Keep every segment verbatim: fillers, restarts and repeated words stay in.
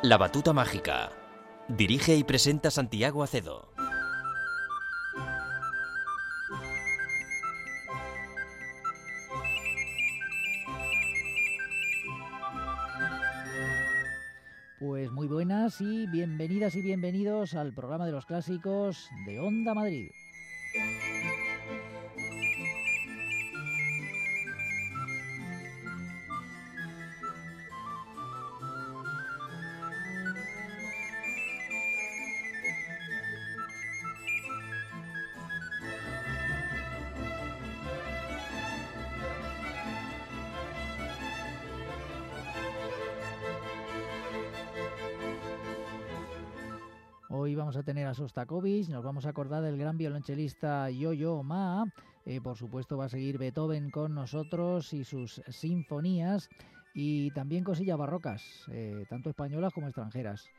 La Batuta Mágica. Dirige y presenta Santiago Acedo. Pues muy buenas y bienvenidas y bienvenidos al programa de los clásicos de Onda Madrid. Hoy vamos a tener a Sostakovich, nos vamos a acordar del gran violonchelista Yo-Yo Ma, eh, por supuesto va a seguir Beethoven con nosotros y sus sinfonías, y también cosillas barrocas, eh, tanto españolas como extranjeras.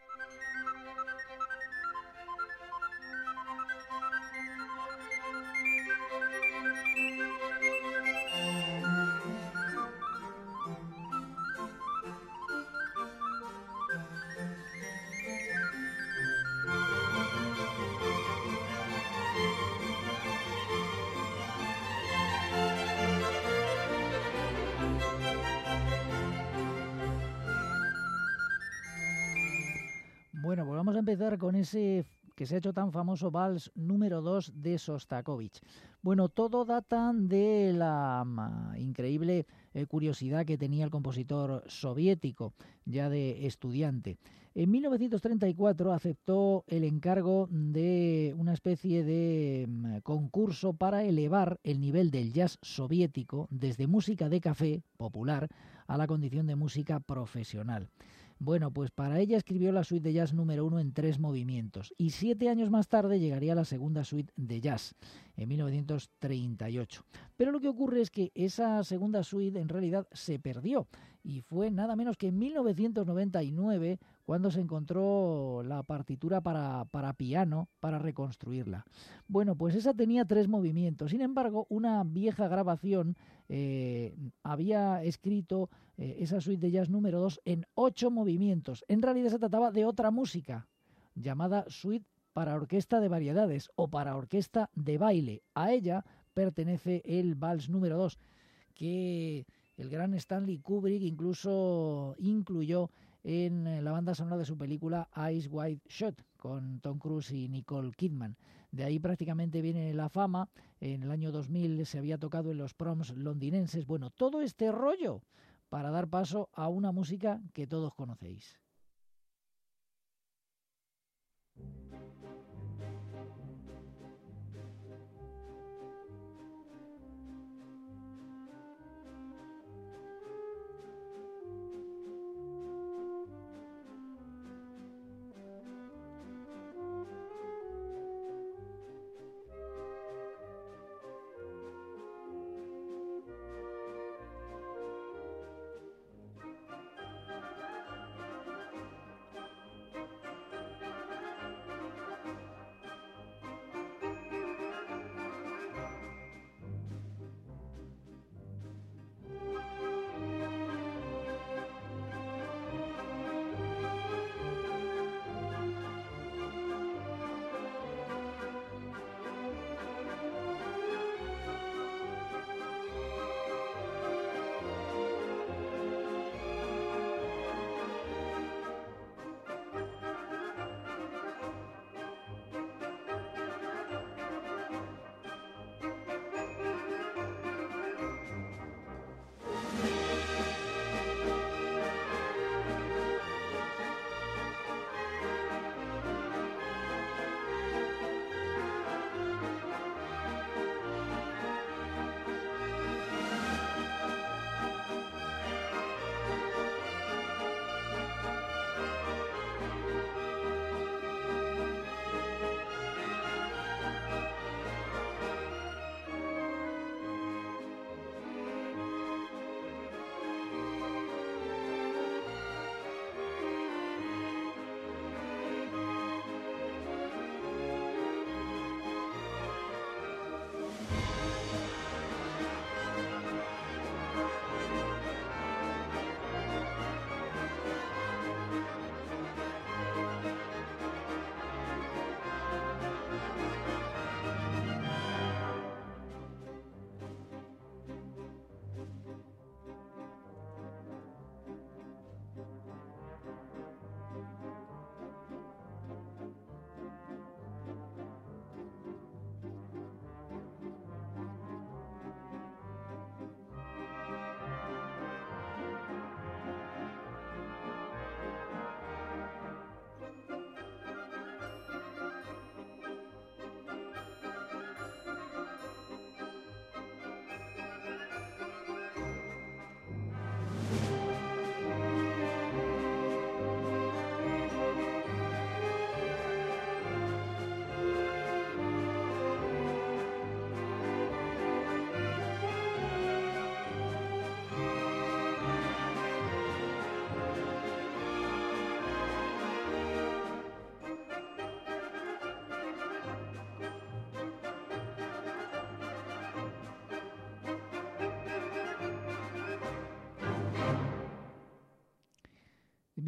Bueno, pues vamos a empezar con ese que se ha hecho tan famoso vals número dos de Sostakovich. Bueno, todo data de la um, increíble eh, curiosidad que tenía el compositor soviético, ya de estudiante. En mil novecientos treinta y cuatro aceptó el encargo de una especie de um, concurso para elevar el nivel del jazz soviético desde música de café popular a la condición de música profesional. Bueno, pues para ella escribió la suite de jazz número uno en tres movimientos y siete años más tarde llegaría la segunda suite de jazz, en mil novecientos treinta y ocho. Pero lo que ocurre es que esa segunda suite en realidad se perdió y fue nada menos que en mil novecientos noventa y nueve cuando se encontró la partitura para, para piano para reconstruirla. Bueno, pues esa tenía tres movimientos. Sin embargo, una vieja grabación eh, había escrito eh, esa suite de jazz número dos en ocho movimientos. En realidad se trataba de otra música llamada suite para orquesta de variedades o para orquesta de baile. A ella pertenece el vals número dos, que el gran Stanley Kubrick incluso incluyó en la banda sonora de su película Eyes Wide Shut, con Tom Cruise y Nicole Kidman. De ahí prácticamente viene la fama. En el año dos mil se había tocado en los proms londinenses. Bueno, todo este rollo para dar paso a una música que todos conocéis.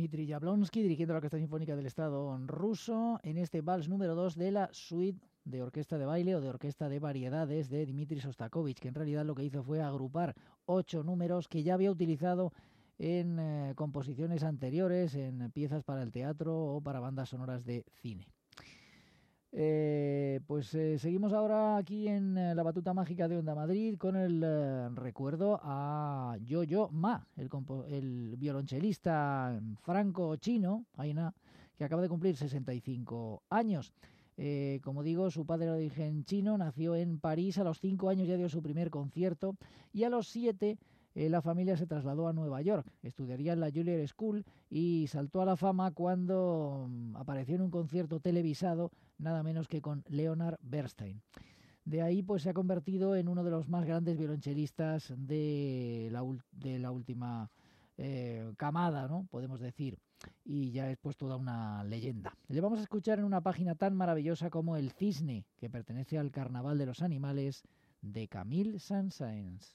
Dmitri Jablonsky, dirigiendo la Orquesta Sinfónica del Estado ruso, en este vals número dos de la suite de orquesta de baile o de orquesta de variedades de Dmitri Shostakovich, que en realidad lo que hizo fue agrupar ocho números que ya había utilizado en eh, composiciones anteriores, en piezas para el teatro o para bandas sonoras de cine. Eh, pues eh, seguimos ahora aquí en eh, la batuta mágica de Onda Madrid con el eh, recuerdo a Yo-Yo Ma, el, el violonchelista franco-chino, Aina, que acaba de cumplir sesenta y cinco años. Eh, como digo, su padre de origen chino, nació en París, a los cinco años ya dio su primer concierto y a los siete eh, la familia se trasladó a Nueva York. Estudiaría en la Juilliard School y saltó a la fama cuando um, apareció en un concierto televisado nada menos que con Leonard Bernstein. De ahí pues se ha convertido en uno de los más grandes violonchelistas de la, de la última eh, camada, ¿no? Podemos decir, y ya es pues toda una leyenda. Le vamos a escuchar en una página tan maravillosa como El Cisne, que pertenece al Carnaval de los Animales de Camille Saint-Saëns.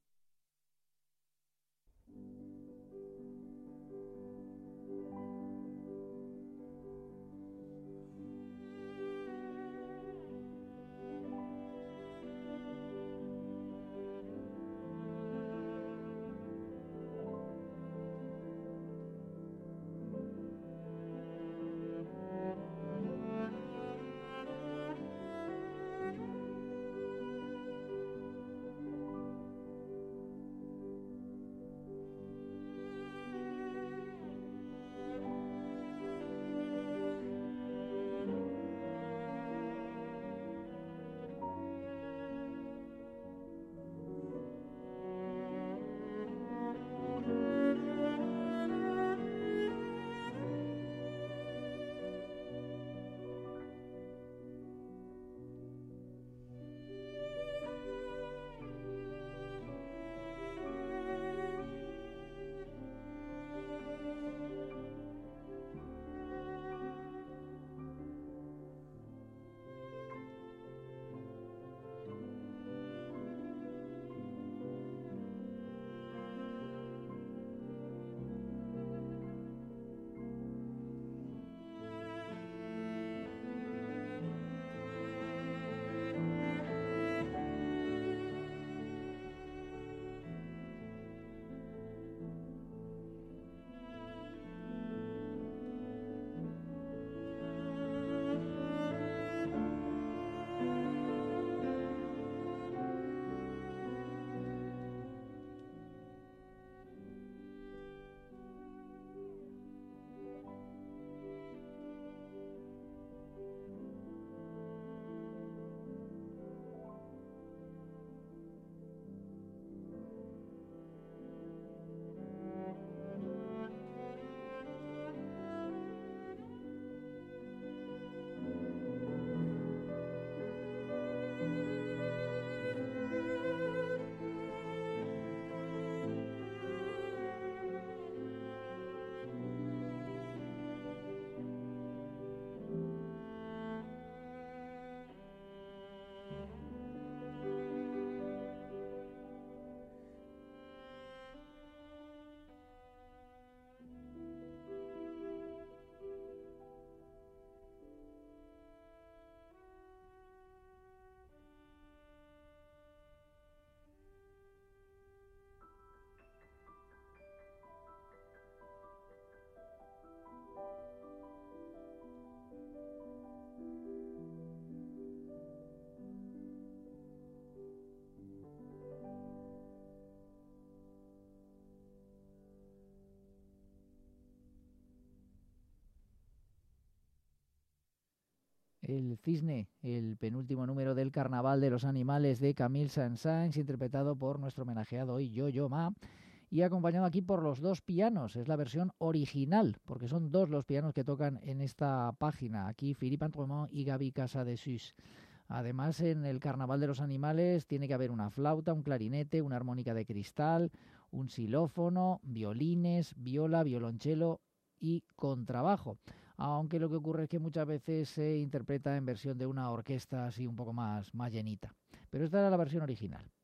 El Cisne, el penúltimo número del Carnaval de los Animales de Camille Saint-Saëns, interpretado por nuestro homenajeado hoy, Yo-Yo Ma, y acompañado aquí por los dos pianos. Es la versión original, porque son dos los pianos que tocan en esta página. Aquí Philippe Antremont y Gaby Casadesús. Además, en el Carnaval de los Animales tiene que haber una flauta, un clarinete, una armónica de cristal, un xilófono, violines, viola, violonchelo y contrabajo. Aunque lo que ocurre es que muchas veces se interpreta en versión de una orquesta así un poco más, más llenita. Pero esta era la versión original.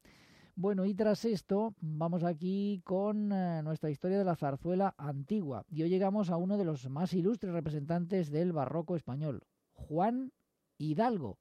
Bueno, y tras esto, vamos aquí con eh, nuestra historia de la zarzuela antigua. Y hoy llegamos a uno de los más ilustres representantes del barroco español, Juan Hidalgo.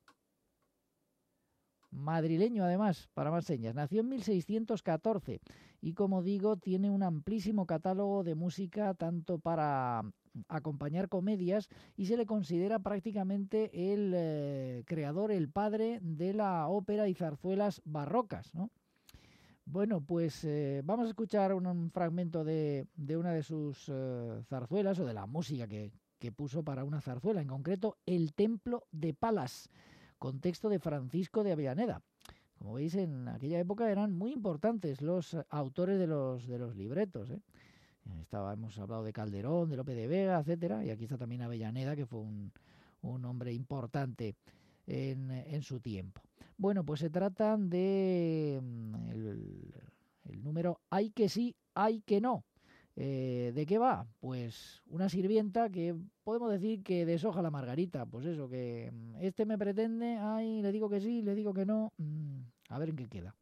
Madrileño además, para más señas. Nació en mil seiscientos catorce y, como digo, tiene un amplísimo catálogo de música tanto para acompañar comedias, y se le considera prácticamente el eh, creador, el padre de la ópera y zarzuelas barrocas, ¿no? Bueno, pues eh, vamos a escuchar un, un fragmento de, de una de sus eh, zarzuelas, o de la música que, que puso para una zarzuela, en concreto El Templo de Palas, con texto de Francisco de Avellaneda. Como veis, en aquella época eran muy importantes los autores de los, de los libretos, ¿eh? Estaba, hemos hablado de Calderón, de Lope de Vega, etcétera, y aquí está también Avellaneda, que fue un, un hombre importante en, en su tiempo. Bueno, pues se trata de el, el número Ay que sí, ay que no. Eh, ¿De qué va? Pues una sirvienta que podemos decir que deshoja la margarita. Pues eso, que este me pretende, ay, le digo que sí, le digo que no, a ver en qué queda.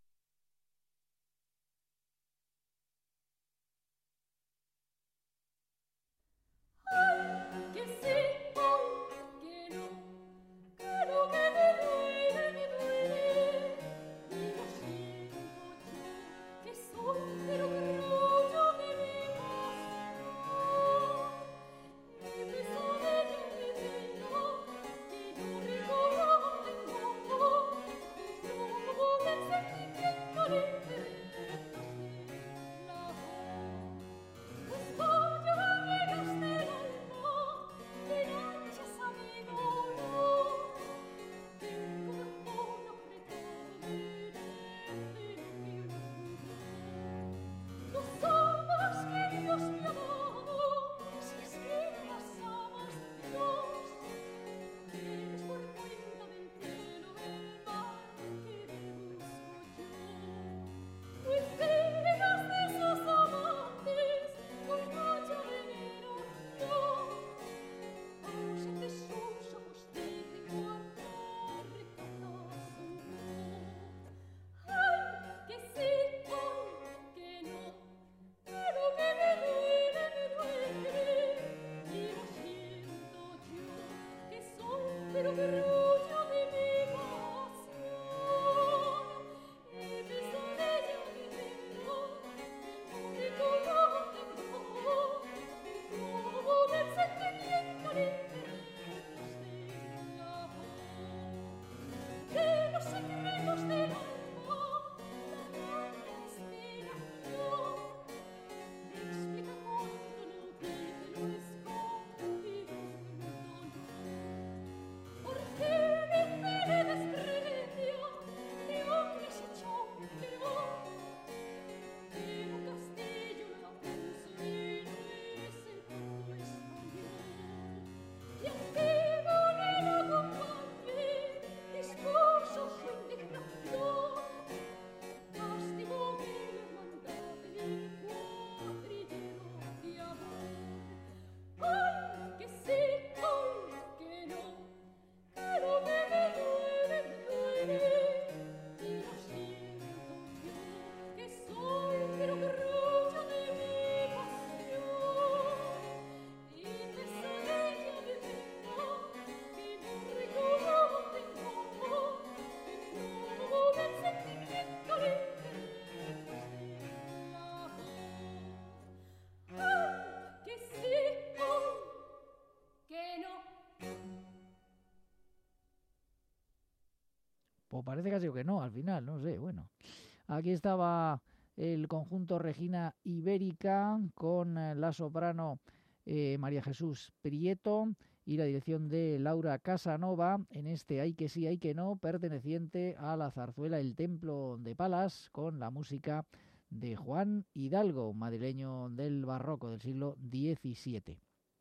Pues parece casi que no, al final, no sé, bueno. Aquí estaba el conjunto Regina Ibérica con la soprano eh, María Jesús Prieto y la dirección de Laura Casanova en este Hay que sí, hay que no, perteneciente a la zarzuela El Templo de Palas, con la música de Juan Hidalgo, madrileño del barroco del siglo diecisiete.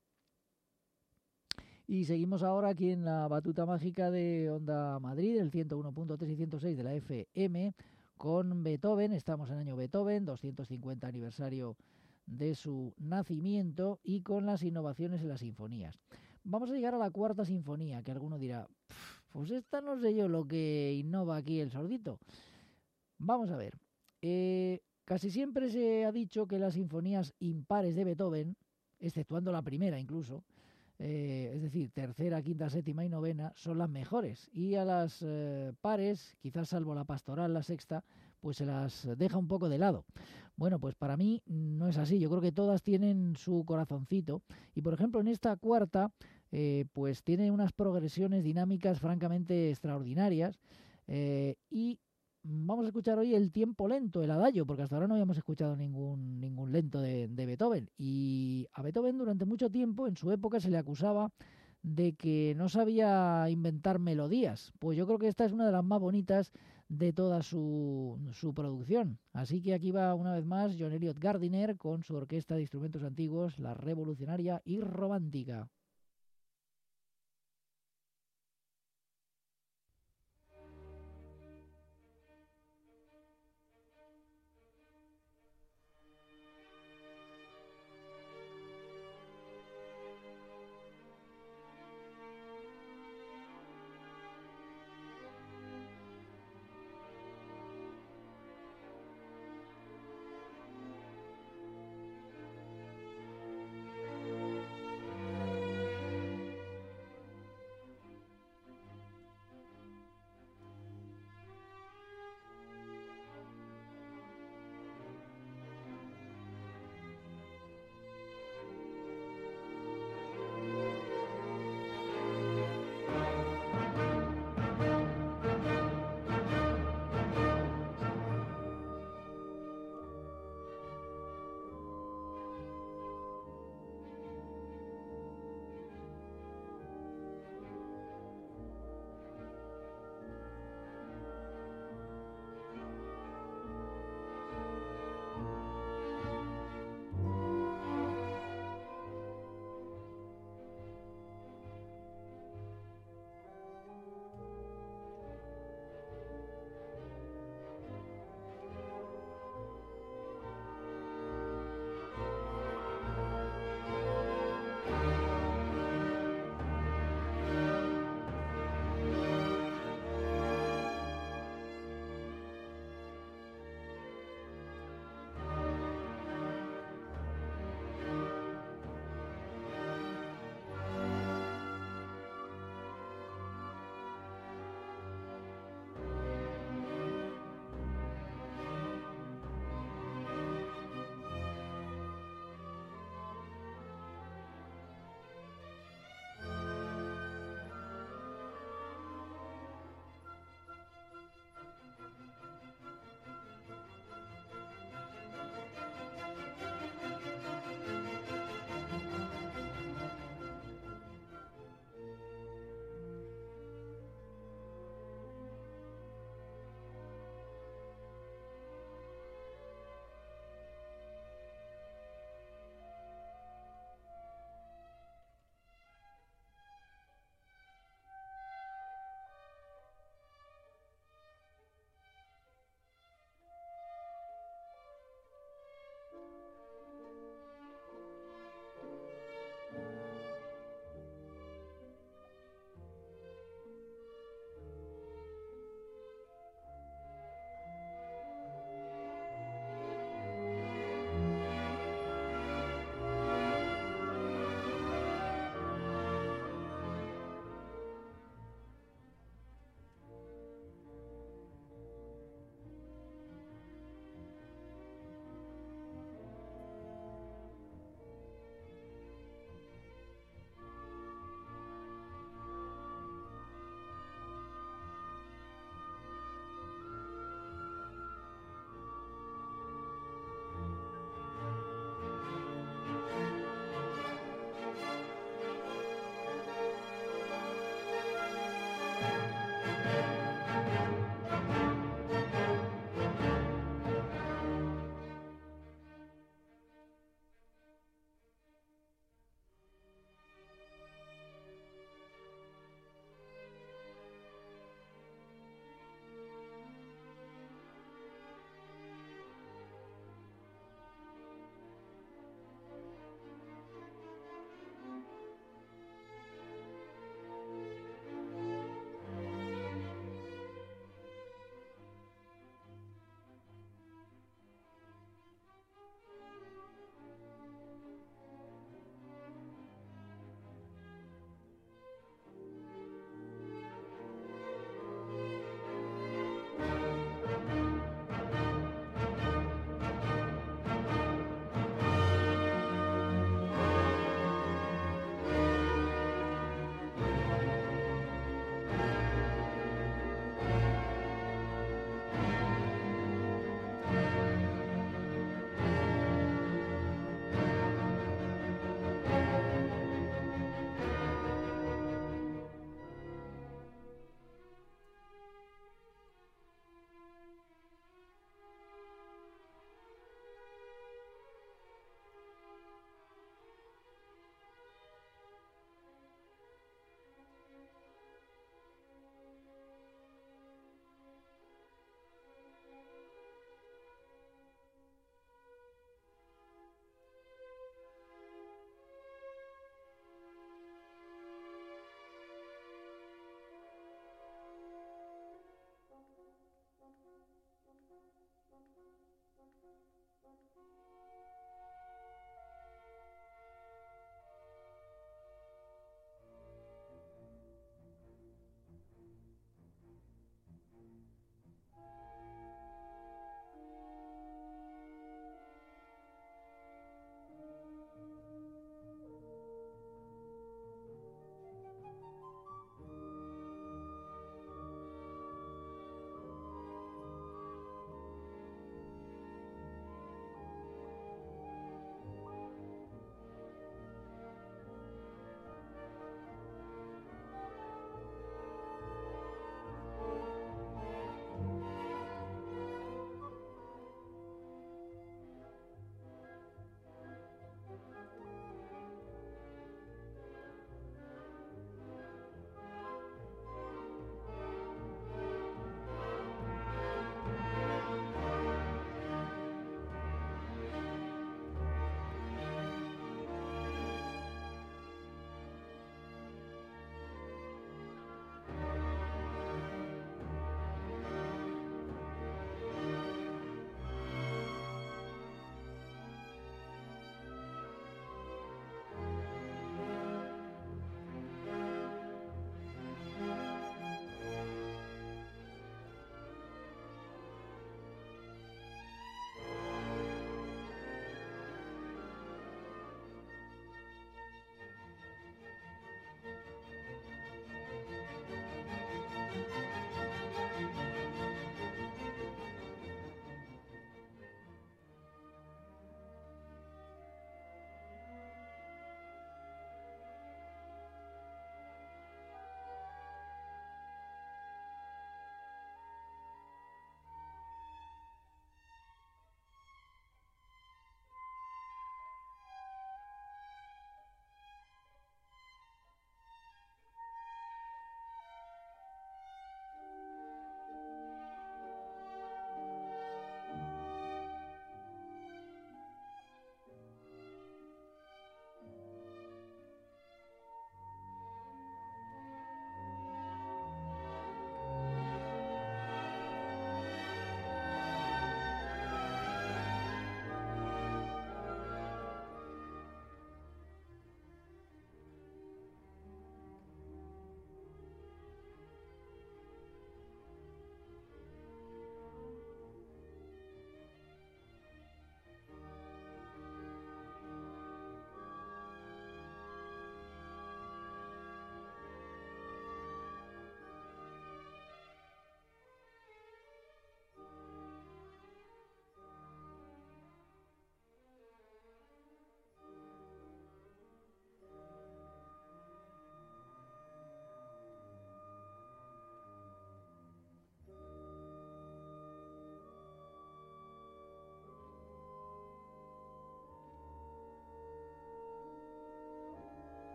Y seguimos ahora aquí en la batuta mágica de Onda Madrid, el ciento uno punto tres y ciento seis de la F M, con Beethoven. Estamos en año Beethoven, doscientos cincuenta aniversario de su nacimiento, y con las innovaciones en las sinfonías. Vamos a llegar a la cuarta sinfonía, que alguno dirá, pues esta no sé yo lo que innova aquí el sordito. Vamos a ver. Eh, casi siempre se ha dicho que las sinfonías impares de Beethoven, exceptuando la primera incluso, eh, es decir, tercera, quinta, séptima y novena, son las mejores. Y a las eh, pares, quizás salvo la pastoral, la sexta, pues se las deja un poco de lado. Bueno, pues para mí no es así. Yo creo que todas tienen su corazoncito. Y por ejemplo, en esta cuarta, eh, pues tiene unas progresiones dinámicas francamente extraordinarias. Eh, y vamos a escuchar hoy el tiempo lento, el adagio, porque hasta ahora no habíamos escuchado ningún, ningún lento de, de Beethoven. Y a Beethoven durante mucho tiempo, en su época, se le acusaba de que no sabía inventar melodías. Pues yo creo que esta es una de las más bonitas de toda su, su producción. Así que aquí va una vez más John Elliot Gardiner con su orquesta de instrumentos antiguos, la revolucionaria y romántica.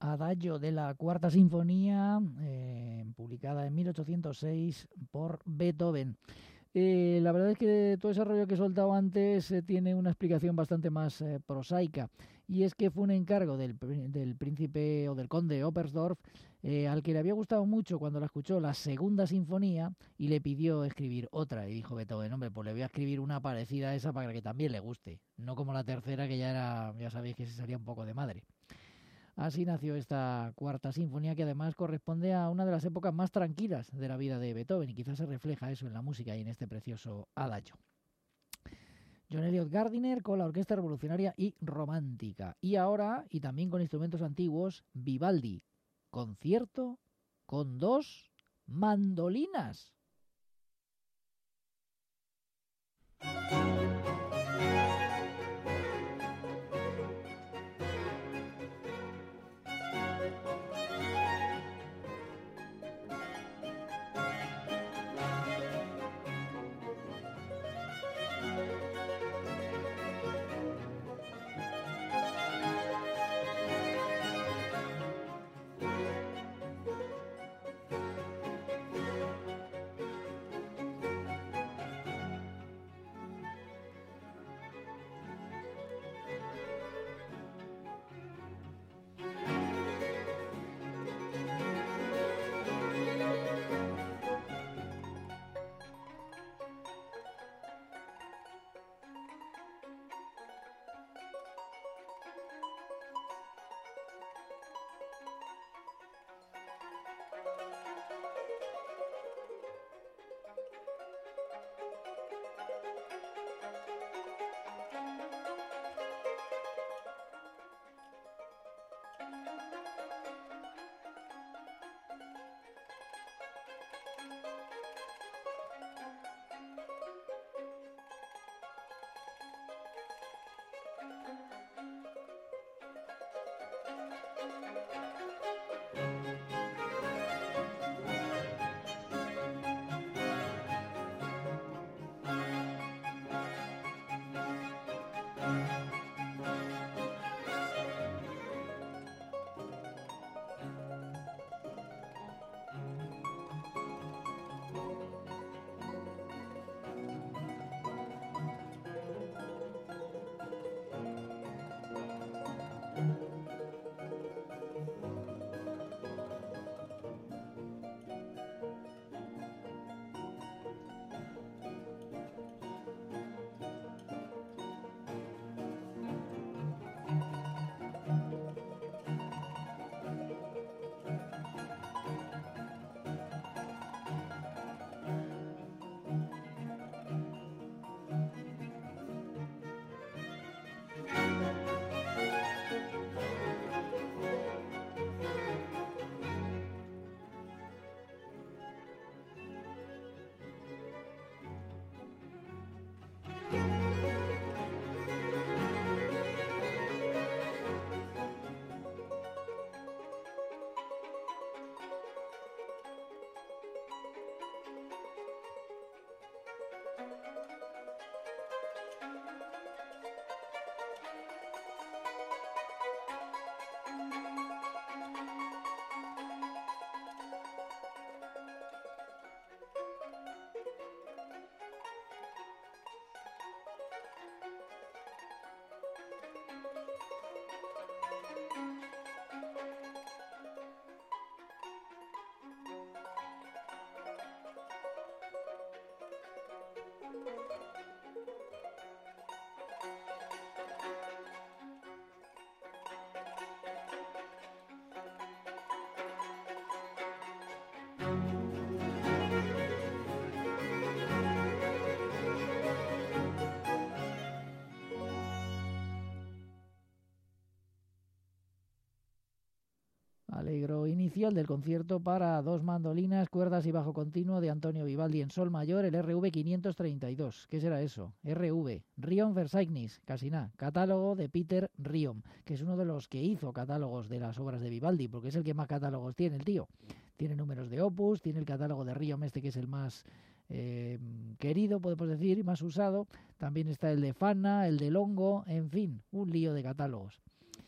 Adagio de la Cuarta Sinfonía, eh, publicada en mil ochocientos seis por Beethoven. Eh, la verdad es que todo ese rollo que he soltado antes eh, tiene una explicación bastante más eh, prosaica, y es que fue un encargo del, del príncipe o del conde Oberstdorf, eh, al que le había gustado mucho cuando la escuchó la segunda sinfonía y le pidió escribir otra, y dijo Beethoven, hombre, pues le voy a escribir una parecida a esa para que también le guste, no como la tercera, que ya era, ya sabéis que se salía un poco de madre. Así nació esta Cuarta Sinfonía, que además corresponde a una de las épocas más tranquilas de la vida de Beethoven, y quizás se refleja eso en la música y en este precioso adagio. John Eliot Gardiner con la Orquesta Revolucionaria y Romántica. Y ahora, y también con instrumentos antiguos, Vivaldi, concierto con dos mandolinas. Allegro inicial del concierto para dos mandolinas, cuerdas y bajo continuo de Antonio Vivaldi en sol mayor, el R V quinientos treinta y dos. ¿Qué será eso? R V, Riom Versailles, casi nada, catálogo de Peter Riom, que es uno de los que hizo catálogos de las obras de Vivaldi, porque es el que más catálogos tiene el tío. Tiene números de opus, tiene el catálogo de Riom este, que es el más eh, querido, podemos decir, y más usado. También está el de Fana, el de Longo, en fin, un lío de catálogos.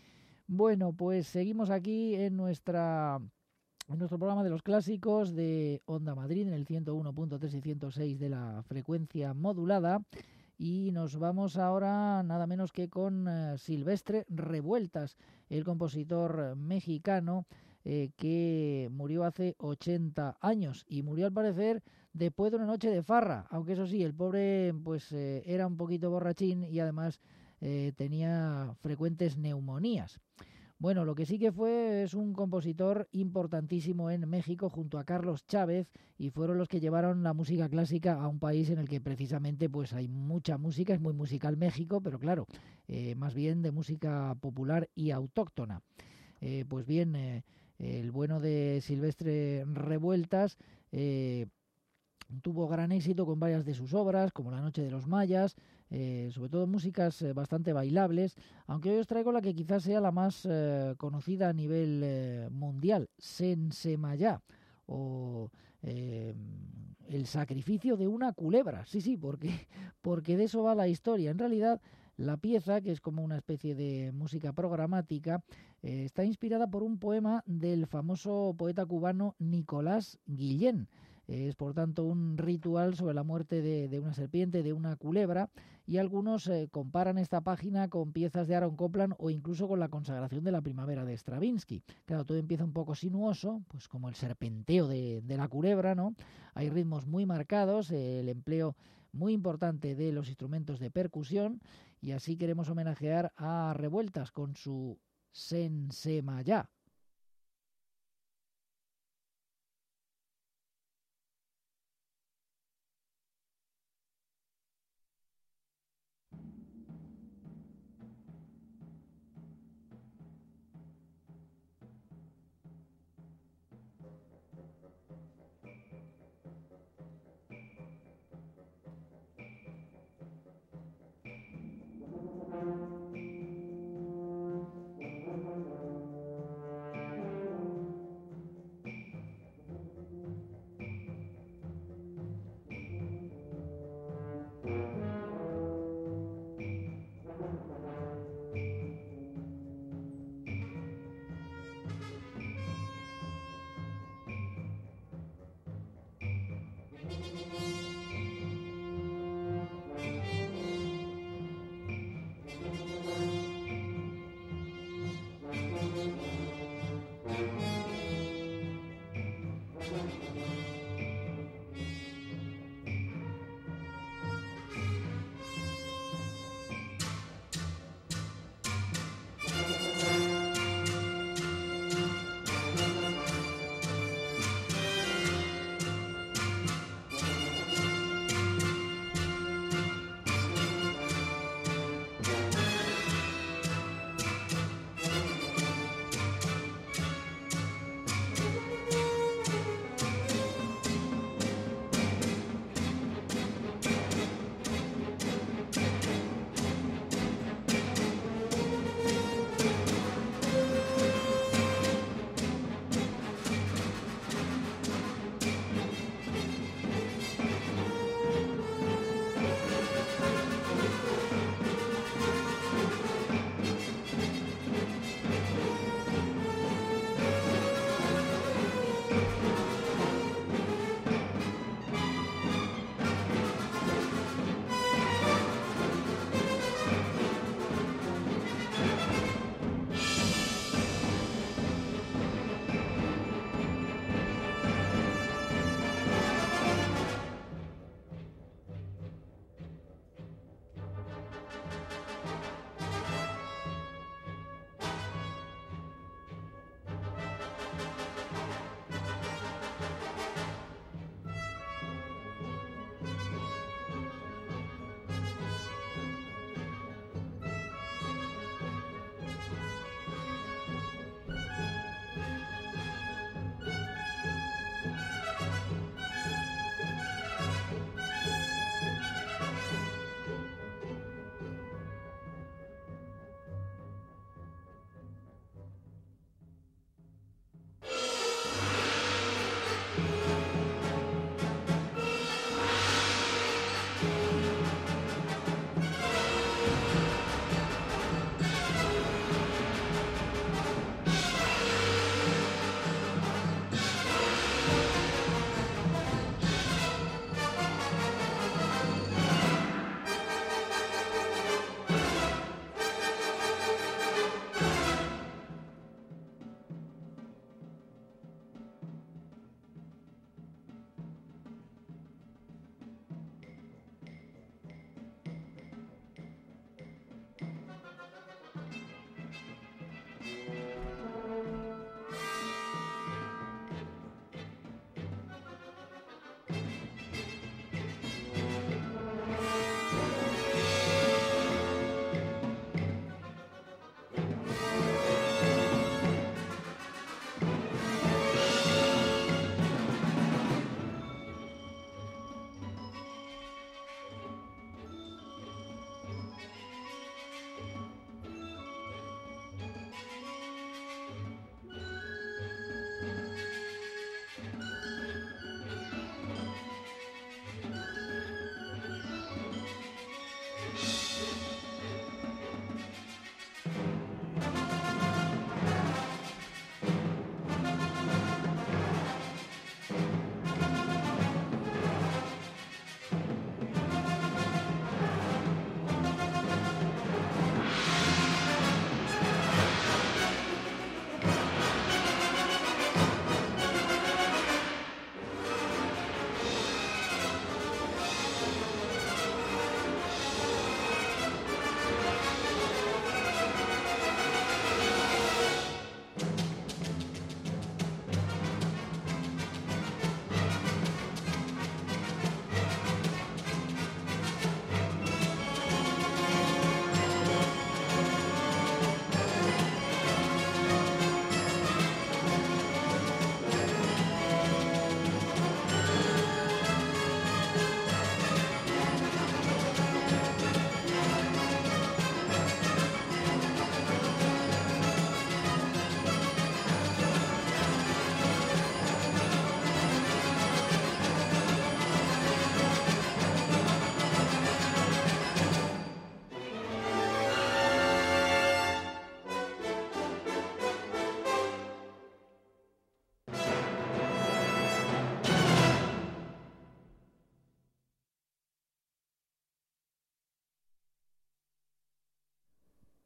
Bueno, pues seguimos aquí en nuestra en nuestro programa de los clásicos de Onda Madrid en el ciento uno punto tres y ciento seis de la frecuencia modulada. Y nos vamos ahora nada menos que con eh, Silvestre Revueltas, el compositor mexicano eh, que murió hace ochenta años y murió al parecer después de una noche de farra, aunque eso sí, el pobre pues eh, era un poquito borrachín y además eh, tenía frecuentes neumonías. Bueno, lo que sí que fue es un compositor importantísimo en México junto a Carlos Chávez y fueron los que llevaron la música clásica a un país en el que precisamente pues hay mucha música, es muy musical México, pero claro, eh, más bien de música popular y autóctona. Eh, pues bien, eh, el bueno de Silvestre Revueltas eh, tuvo gran éxito con varias de sus obras, como La Noche de los Mayas, eh, sobre todo músicas eh, bastante bailables, aunque hoy os traigo la que quizás sea la más eh, conocida a nivel eh, mundial, Sensemayá, o eh, El sacrificio de una culebra. Sí, sí, porque, porque de eso va la historia. En realidad, la pieza, que es como una especie de música programática, eh, está inspirada por un poema del famoso poeta cubano Nicolás Guillén. Es, por tanto, un ritual sobre la muerte de, de una serpiente, de una culebra, y algunos eh, comparan esta página con piezas de Aaron Copland o incluso con la consagración de la primavera de Stravinsky. Claro, todo empieza un poco sinuoso, pues como el serpenteo de, de la culebra, ¿no? Hay ritmos muy marcados, eh, el empleo muy importante de los instrumentos de percusión, y así queremos homenajear a Revueltas con su Sensemayá.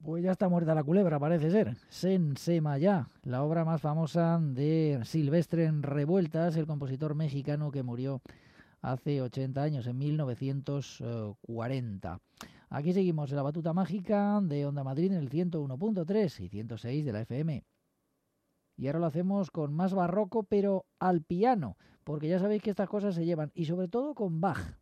Pues ya está muerta la culebra, parece ser. Sensemayá, la obra más famosa de Silvestre en Revueltas, el compositor mexicano que murió hace ochenta años, en mil novecientos cuarenta. Aquí seguimos en la batuta mágica de Onda Madrid en el ciento uno punto tres y ciento seis de la F M. Y ahora lo hacemos con más barroco, pero al piano, porque ya sabéis que estas cosas se llevan, y sobre todo con Bach.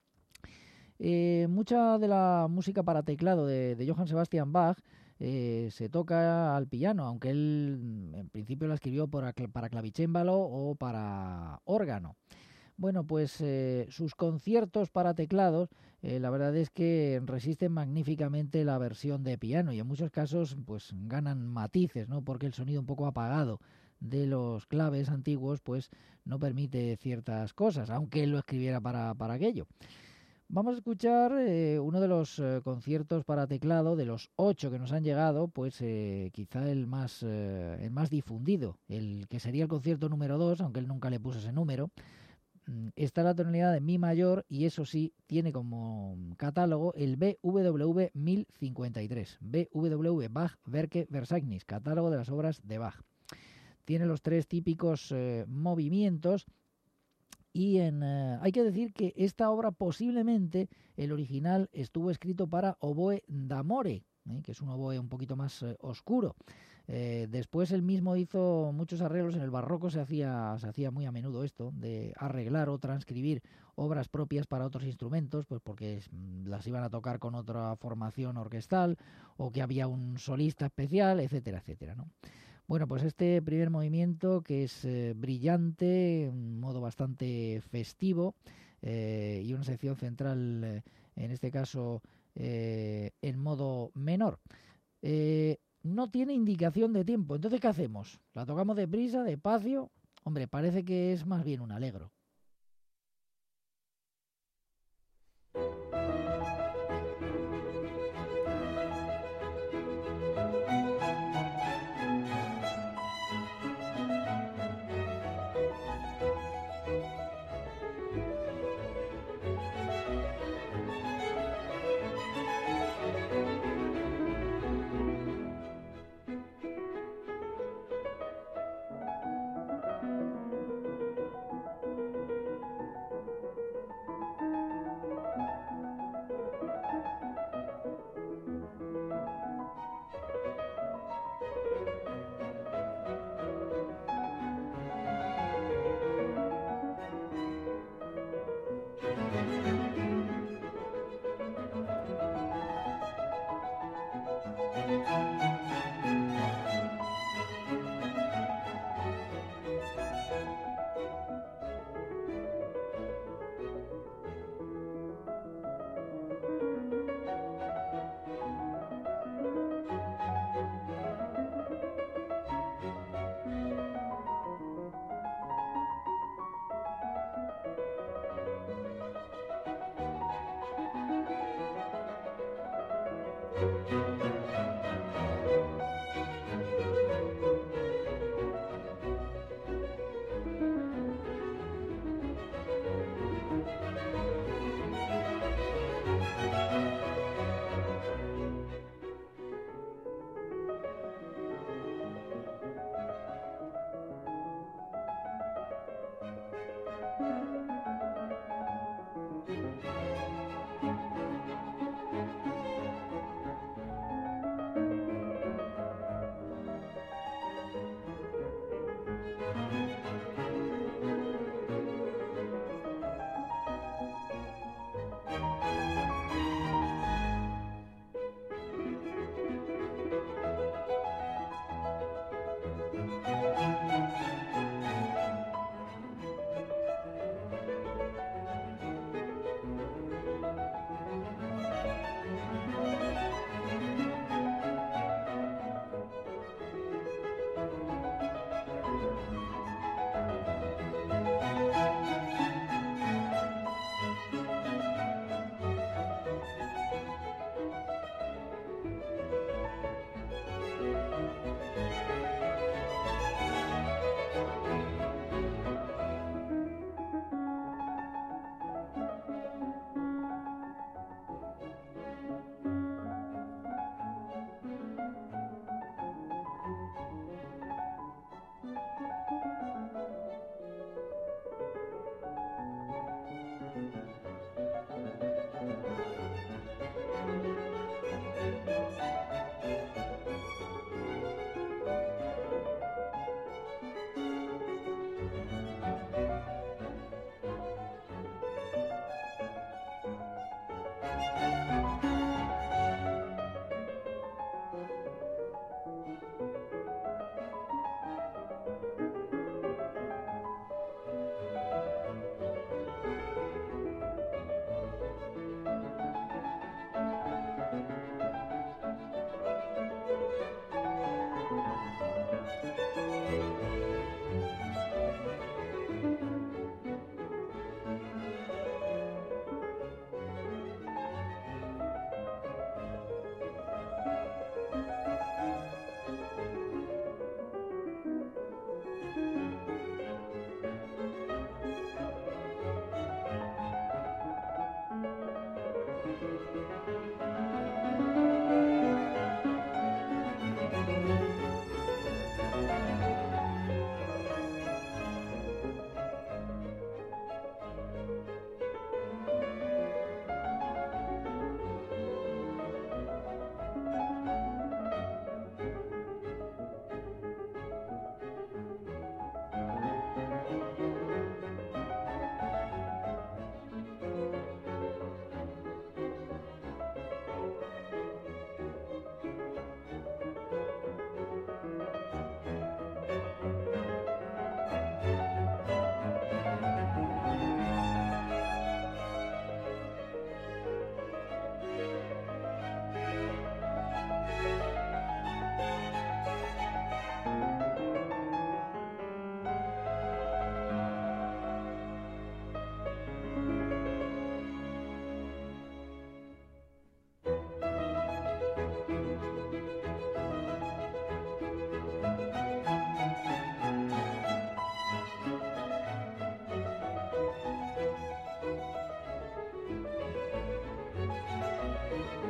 Eh, mucha de la música para teclado de, de Johann Sebastian Bach eh, se toca al piano, aunque él en principio la escribió para, para clavicémbalo o para órgano. Bueno, pues eh, sus conciertos para teclados, eh, la verdad es que resisten magníficamente la versión de piano y en muchos casos pues ganan matices, ¿no? Porque el sonido un poco apagado de los claves antiguos pues no permite ciertas cosas, aunque él lo escribiera para, para aquello. Vamos a escuchar eh, uno de los eh, conciertos para teclado, de los ocho que nos han llegado, pues eh, quizá el más, eh, el más difundido, el que sería el concierto número dos, aunque él nunca le puso ese número. Está en la tonalidad de Mi mayor y eso sí, tiene como catálogo el B W V mil cincuenta y tres, B W V Bach Werke Versagnis, catálogo de las obras de Bach. Tiene los tres típicos eh, movimientos. Y en, eh, hay que decir que esta obra posiblemente, el original, estuvo escrito para oboe d'amore, ¿eh? que es un oboe un poquito más eh, oscuro. Eh, después él mismo hizo muchos arreglos, en el barroco se hacía, se hacía muy a menudo esto, de arreglar o transcribir obras propias para otros instrumentos, pues porque las iban a tocar con otra formación orquestal, o que había un solista especial, etcétera, etcétera, ¿no? Bueno, pues este primer movimiento que es eh, brillante, un modo bastante festivo eh, y una sección central, eh, en este caso eh, en modo menor. Eh, no tiene indicación de tiempo, entonces ¿qué hacemos? ¿La tocamos deprisa, despacio? Hombre, parece que es más bien un allegro.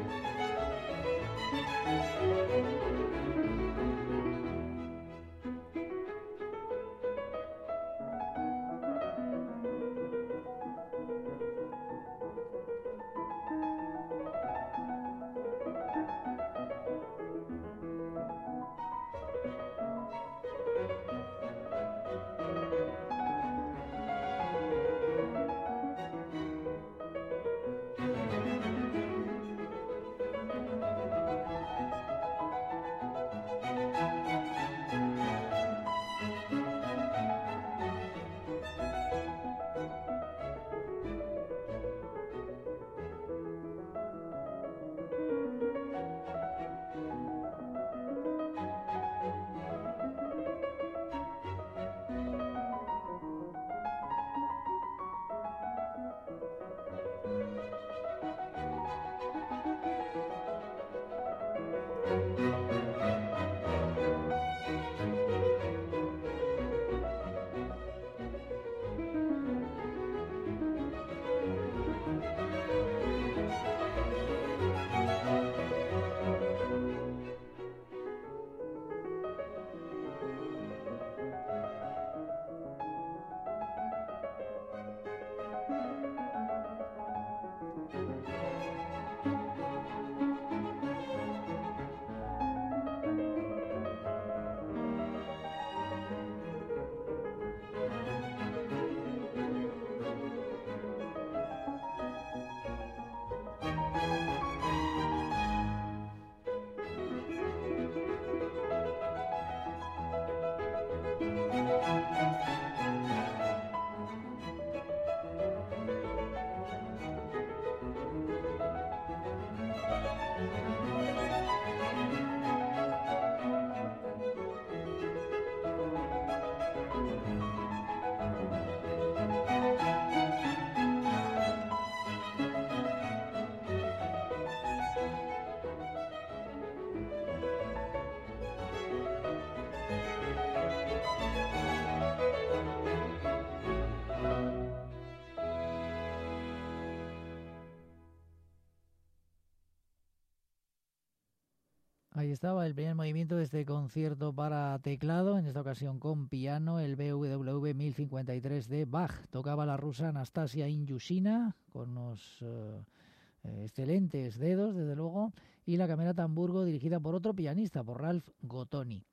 Ahí estaba el primer movimiento de este concierto para teclado, en esta ocasión con piano, el B W V mil cincuenta y tres de Bach. Tocaba la rusa Anastasia Inyushina, con unos uh, excelentes dedos, desde luego, y la Camerata Hamburgo, dirigida por otro pianista, por Ralph Gottoni.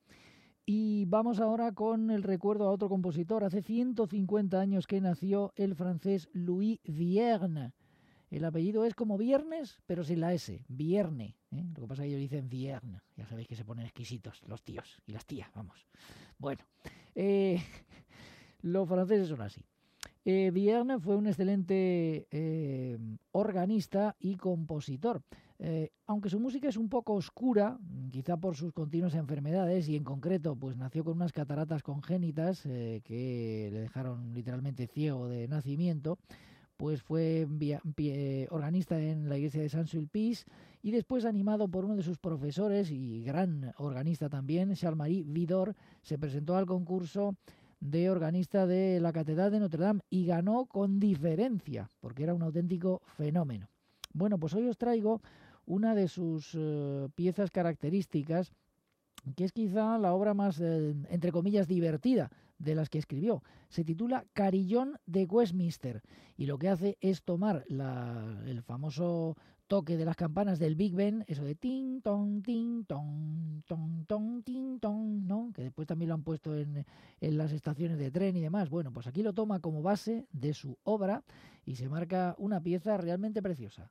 Y vamos ahora con el recuerdo a otro compositor. Hace ciento cincuenta años que nació el francés Louis Vierne. El apellido es como viernes, pero sin la S, Vierne. ¿eh? Lo que pasa es que ellos dicen Vierne. Ya sabéis que se ponen exquisitos los tíos y las tías, vamos. Bueno, eh, los franceses son así. Eh, Vierne fue un excelente eh, organista y compositor. Eh, aunque su música es un poco oscura, quizá por sus continuas enfermedades, y en concreto pues nació con unas cataratas congénitas eh, que le dejaron literalmente ciego de nacimiento, pues fue via, via, organista en la iglesia de Saint-Sulpice y después, animado por uno de sus profesores y gran organista también, Charles-Marie Widor, se presentó al concurso de organista de la Catedral de Notre Dame y ganó con diferencia, porque era un auténtico fenómeno. Bueno, pues hoy os traigo una de sus uh, piezas características, que es quizá la obra más, eh, entre comillas, divertida de las que escribió. Se titula Carillon de Westminster y lo que hace es tomar la, el famoso toque de las campanas del Big Ben, eso de ting, tong, ting, tong, tong, tong, ting, tong, ¿no? Que después también lo han puesto en, en las estaciones de tren y demás. Bueno, pues aquí lo toma como base de su obra y se marca una pieza realmente preciosa.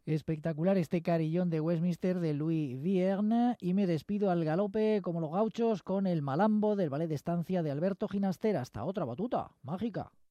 Espectacular este carillón de Westminster de Louis Vierne, y me despido al galope como los gauchos con el malambo del ballet de estancia de Alberto Ginastera. Hasta otra batuta mágica.